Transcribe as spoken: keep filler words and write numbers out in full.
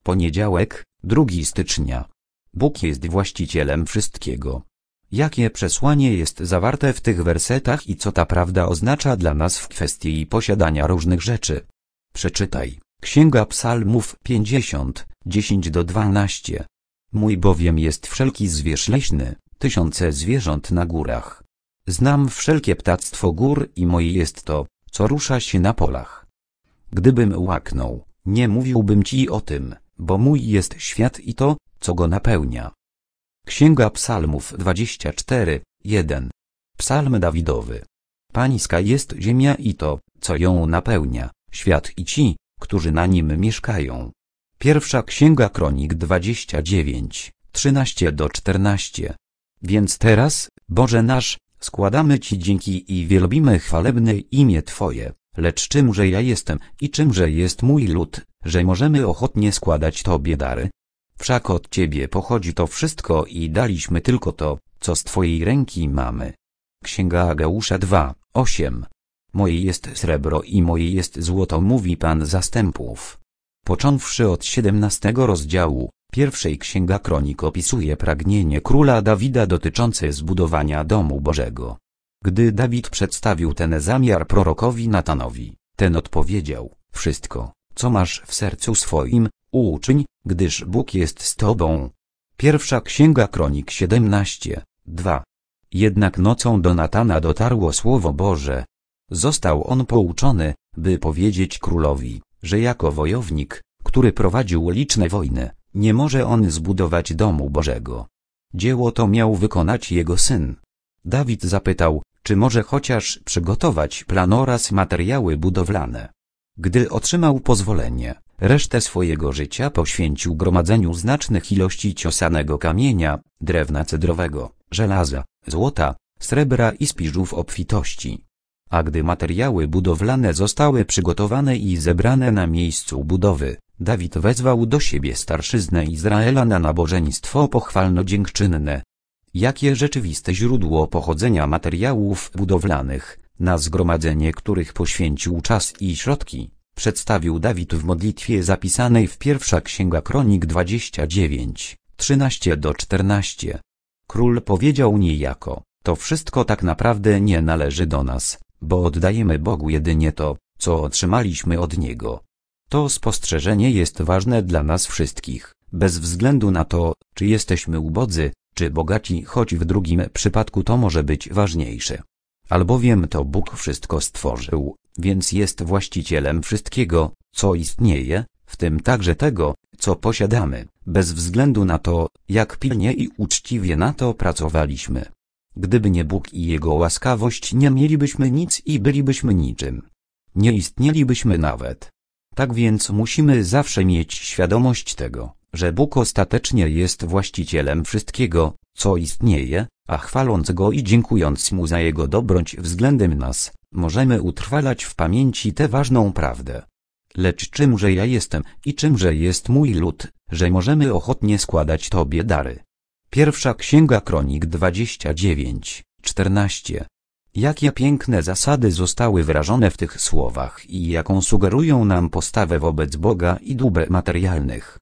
Poniedziałek, drugiego stycznia. Bóg jest właścicielem wszystkiego. Jakie przesłanie jest zawarte w tych wersetach i co ta prawda oznacza dla nas w kwestii posiadania różnych rzeczy? Przeczytaj. Księga Psalmów pięćdziesiąt, dziesięć do dwunastu. Mój bowiem jest wszelki zwierz leśny, tysiące zwierząt na górach. Znam wszelkie ptactwo gór i moje jest to, co rusza się na polach. Gdybym łaknął, nie mówiłbym ci o tym, bo mój jest świat i to, co go napełnia. Księga Psalmów dwadzieścia cztery, jeden. Psalm Dawidowy. Pańska jest ziemia i to, co ją napełnia, świat i ci, którzy na nim mieszkają. Pierwsza Księga Kronik dwadzieścia dziewięć, trzynaście do czternastu. Więc teraz, Boże nasz, składamy Ci dzięki i wielbimy chwalebne imię Twoje, lecz czymże ja jestem i czymże jest mój lud, że możemy ochotnie składać Tobie dary? Wszak od Ciebie pochodzi to wszystko i daliśmy tylko to, co z Twojej ręki mamy. Księga Ageusza dwa, osiem. Moje jest srebro i moje jest złoto, mówi Pan zastępów. Począwszy od siedemnastego rozdziału, pierwszej Księga Kronik opisuje pragnienie króla Dawida dotyczące zbudowania domu Bożego. Gdy Dawid przedstawił ten zamiar prorokowi Natanowi, ten odpowiedział: wszystko, co masz w sercu swoim, uczyń, gdyż Bóg jest z tobą. Pierwsza Księga Kronik siedemnaście, dwa. Jednak nocą do Natana dotarło słowo Boże. Został on pouczony, by powiedzieć królowi, że jako wojownik, który prowadził liczne wojny, nie może on zbudować domu Bożego. Dzieło to miał wykonać jego syn. Dawid zapytał, czy może chociaż przygotować plan oraz materiały budowlane. Gdy otrzymał pozwolenie, resztę swojego życia poświęcił gromadzeniu znacznych ilości ciosanego kamienia, drewna cedrowego, żelaza, złota, srebra i spiżów obfitości. A gdy materiały budowlane zostały przygotowane i zebrane na miejscu budowy, Dawid wezwał do siebie starszyznę Izraela na nabożeństwo pochwalno-dziękczynne. Jakie rzeczywiste źródło pochodzenia materiałów budowlanych, na zgromadzenie których poświęcił czas i środki, przedstawił Dawid w modlitwie zapisanej w pierwsza Księga Kronik dwadzieścia dziewięć, trzynaście do czternastu. Król powiedział niejako: to wszystko tak naprawdę nie należy do nas, bo oddajemy Bogu jedynie to, co otrzymaliśmy od Niego. To spostrzeżenie jest ważne dla nas wszystkich, bez względu na to, czy jesteśmy ubodzy, czy bogaci, choć w drugim przypadku to może być ważniejsze. Albowiem to Bóg wszystko stworzył, więc jest właścicielem wszystkiego, co istnieje, w tym także tego, co posiadamy, bez względu na to, jak pilnie i uczciwie na to pracowaliśmy. Gdyby nie Bóg i Jego łaskawość, nie mielibyśmy nic i bylibyśmy niczym. Nie istnielibyśmy nawet. Tak więc musimy zawsze mieć świadomość tego, że Bóg ostatecznie jest właścicielem wszystkiego, co istnieje, a chwaląc Go i dziękując Mu za Jego dobroć względem nas, możemy utrwalać w pamięci tę ważną prawdę. Lecz czymże ja jestem i czymże jest mój lud, że możemy ochotnie składać Tobie dary? Pierwsza Księga Kronik dwadzieścia dziewięć, czternaście. Jakie piękne zasady zostały wyrażone w tych słowach i jaką sugerują nam postawę wobec Boga i dóbr materialnych.